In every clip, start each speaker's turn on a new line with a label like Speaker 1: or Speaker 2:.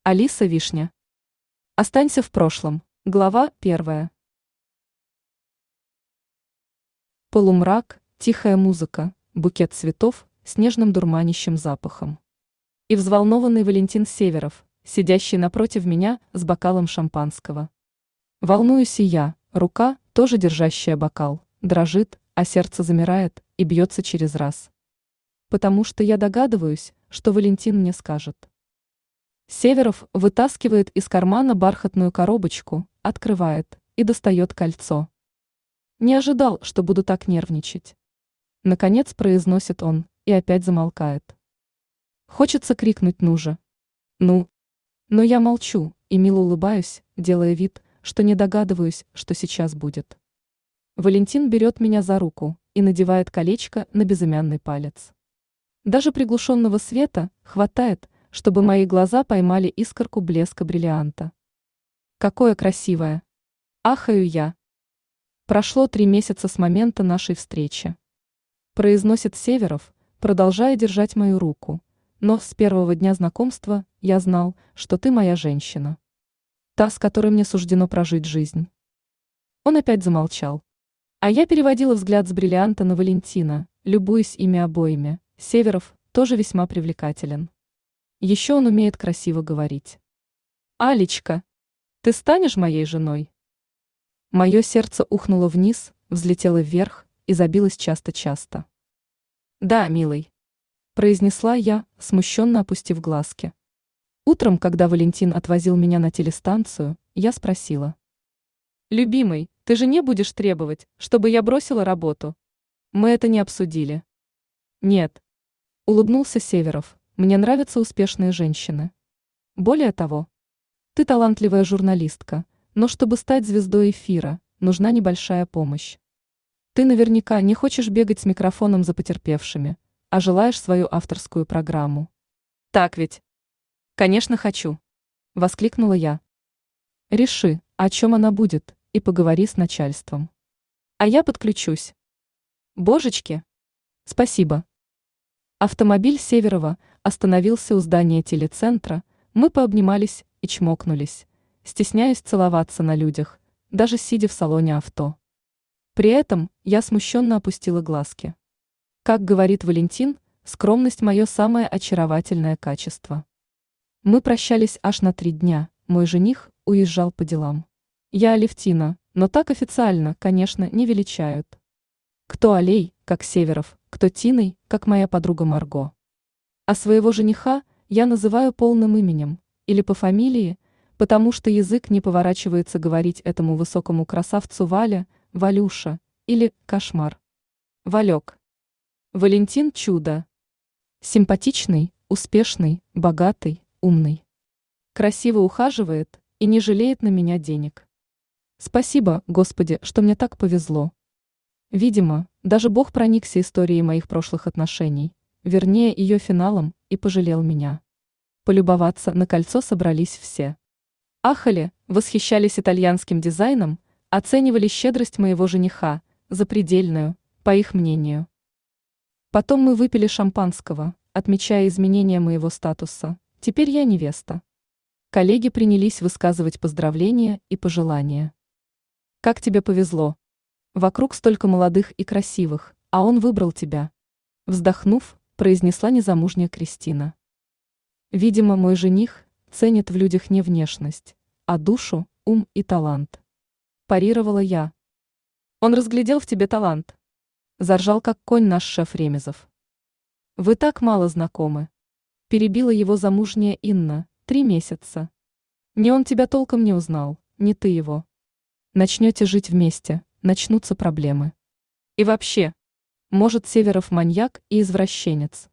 Speaker 1: Алиса Вишня. Останься в прошлом. Глава 1. Полумрак, тихая музыка, букет цветов с нежным дурманящим запахом. И взволнованный Валентин Северов, сидящий напротив меня с бокалом шампанского. Волнуюсь и я, рука, тоже держащая бокал, дрожит, а сердце замирает и бьется через раз. Потому что я догадываюсь, что Валентин мне скажет. Северов вытаскивает из кармана бархатную коробочку, открывает и достает кольцо. Не ожидал, что буду так нервничать. Наконец произносит он и опять замолкает. Хочется крикнуть «ну же!». «Ну!». Но я молчу и мило улыбаюсь, делая вид, что не догадываюсь, что сейчас будет. Валентин берет меня за руку и надевает колечко на безымянный палец. Даже приглушенного света хватает, чтобы мои глаза поймали искорку блеска бриллианта. Какое красивое! Ахаю я. Прошло 3 месяца с момента нашей встречи. Произносит Северов, продолжая держать мою руку. Но с первого дня знакомства я знал, что ты моя женщина. Та, с которой мне суждено прожить жизнь. Он опять замолчал. А я переводила взгляд с бриллианта на Валентина, любуясь ими обоими. Северов тоже весьма привлекателен. Еще он умеет красиво говорить. «Алечка, ты станешь моей женой?» Мое сердце ухнуло вниз, взлетело вверх и забилось часто-часто. «Да, милый», – произнесла я, смущенно опустив глазки. Утром, когда Валентин отвозил меня на телестанцию, я спросила. «Любимый, ты же не будешь требовать, чтобы я бросила работу? Мы это не обсудили». «Нет», – улыбнулся Северов. Мне нравятся успешные женщины. Более того, ты талантливая журналистка, но чтобы стать звездой эфира, нужна небольшая помощь. Ты наверняка не хочешь бегать с микрофоном за потерпевшими, а желаешь свою авторскую программу. Так ведь? Конечно, хочу, воскликнула я. Реши, о чем она будет, и поговори с начальством. А я подключусь. Божечки. Спасибо. Автомобиль Северова остановился у здания телецентра, мы пообнимались и чмокнулись, стесняясь целоваться на людях, даже сидя в салоне авто. При этом я смущенно опустила глазки. Как говорит Валентин, скромность – мое самое очаровательное качество. Мы прощались аж на 3 дня, мой жених уезжал по делам. Я Алевтина, но так официально, конечно, не величают. Кто Алей, как Северов, кто Тиной, как моя подруга Марго. А своего жениха я называю полным именем, или по фамилии, потому что язык не поворачивается говорить этому высокому красавцу Валя, Валюша, или Кошмар. Валек. Валентин чудо. Симпатичный, успешный, богатый, умный. Красиво ухаживает и не жалеет на меня денег. Спасибо, Господи, что мне так повезло. Видимо, даже Бог проникся историей моих прошлых отношений, вернее ее финалом, и пожалел меня. Полюбоваться на кольцо собрались все. Ахали, восхищались итальянским дизайном, оценивали щедрость моего жениха, запредельную, по их мнению. Потом мы выпили шампанского, отмечая изменения моего статуса. Теперь я невеста. Коллеги принялись высказывать поздравления и пожелания. Как тебе повезло. Вокруг столько молодых и красивых, а он выбрал тебя. Вздохнув, произнесла незамужняя Кристина. Видимо, мой жених ценит в людях не внешность, а душу, ум и талант. Парировала я. Он разглядел в тебе талант. Заржал как конь наш шеф Ремезов. Вы так мало знакомы. Перебила его замужняя Инна, 3 месяца. Не он тебя толком не узнал, не ты его. Начнете жить вместе, начнутся проблемы. И вообще, может, Северов маньяк и извращенец.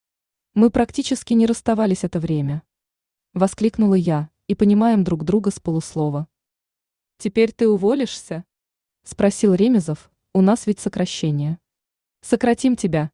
Speaker 1: Мы практически не расставались это время. Воскликнула я, и понимаем друг друга с полуслова. Теперь ты уволишься? Спросил Ремезов, у нас ведь сокращение. Сократим тебя.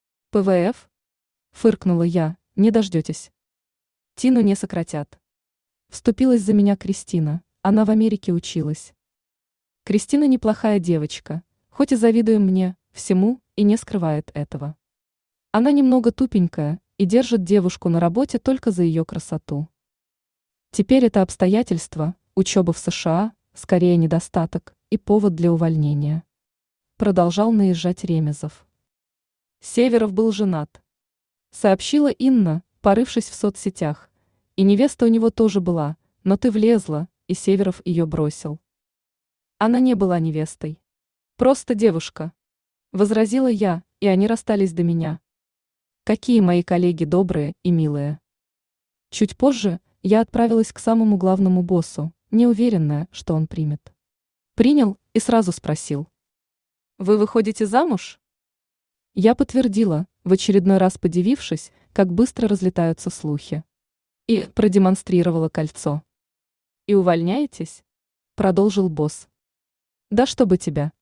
Speaker 1: ПВФ? Фыркнула я, не дождетесь. Тину не сократят. Вступилась за меня Кристина, она в Америке училась. Кристина неплохая девочка, хоть и завидует мне, всему, и не скрывает этого. Она немного тупенькая и держит девушку на работе только за ее красоту. Теперь это обстоятельство, учеба в США, скорее недостаток и повод для увольнения. Продолжал наезжать Ремезов. Северов был женат. Сообщила Инна, порывшись в соцсетях. И невеста у него тоже была, но ты влезла, и Северов ее бросил. Она не была невестой. Просто девушка. Возразила я, и они расстались до меня. Какие мои коллеги добрые и милые. Чуть позже я отправилась к самому главному боссу, неуверенная, что он примет. Принял и сразу спросил. «Вы выходите замуж?» Я подтвердила, в очередной раз подивившись, как быстро разлетаются слухи. И продемонстрировала кольцо. «И увольняетесь?» – продолжил босс. «Да чтобы тебя».